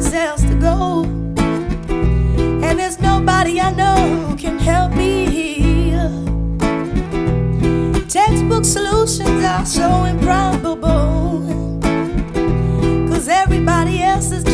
someplace else to go. And there's nobody I know who can help me. Textbook solutions are so important.